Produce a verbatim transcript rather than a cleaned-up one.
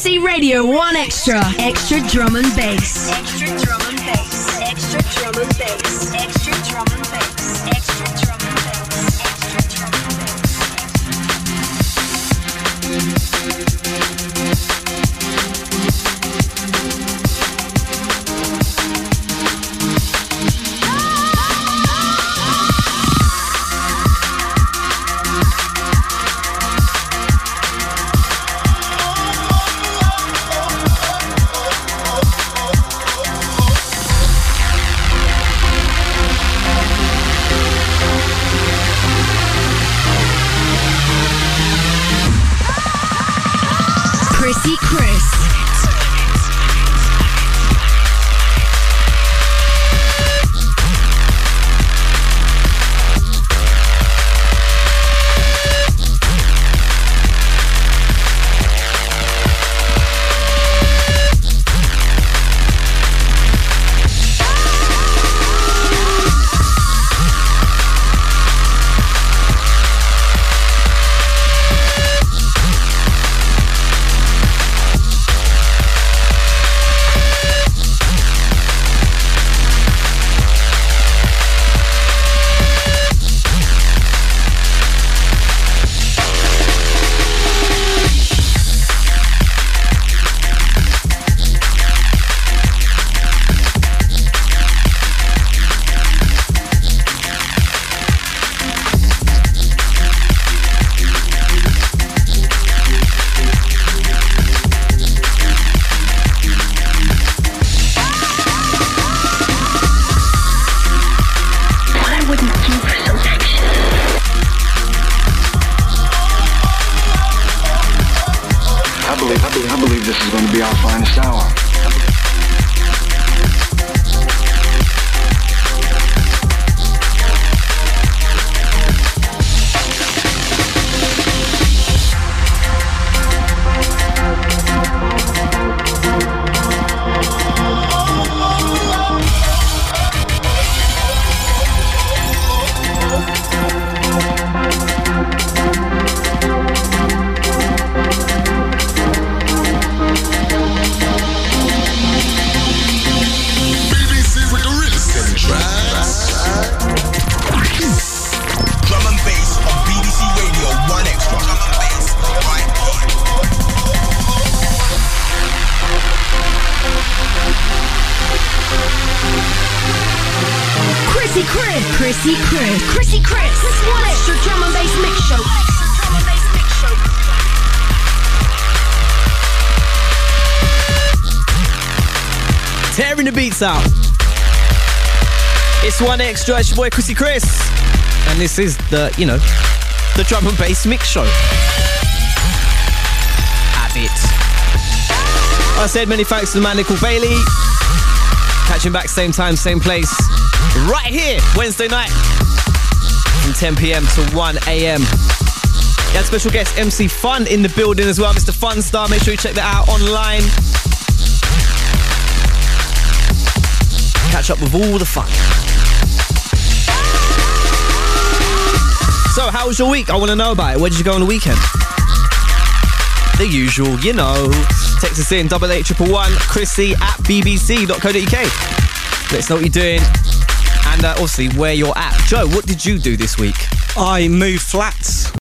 C Radio one Extra. Extra drum and bass. Extra drum and bass. Extra drum and bass. Extra drum and bass. Extra drum and bass. Extra drum and Chrissy Chris. Chrissy Chris. Chrissy Chris. One Extra drum and bass mix show. Drum and bass mix show. Tearing the beats out. It's One Extra. It's your boy Chrissy Chris, and this is the, you know, the drum and bass mix show. Have it. I said many thanks to the man called Bailey. Catch him back same time, same place. Right here, Wednesday night from ten p.m. to one a.m. We had special guest M C Fun in the building as well, Mister Fun Star. Make sure you check that out online. Catch up with all the fun. So, how was your week? I want to know about it. Where did you go on the weekend? The usual, you know. Text us in, double eight triple one, Chrissy at b b c dot co dot u k. Let us know what you're doing. And uh, obviously where you're at. Joe, what did you do this week? I moved flats.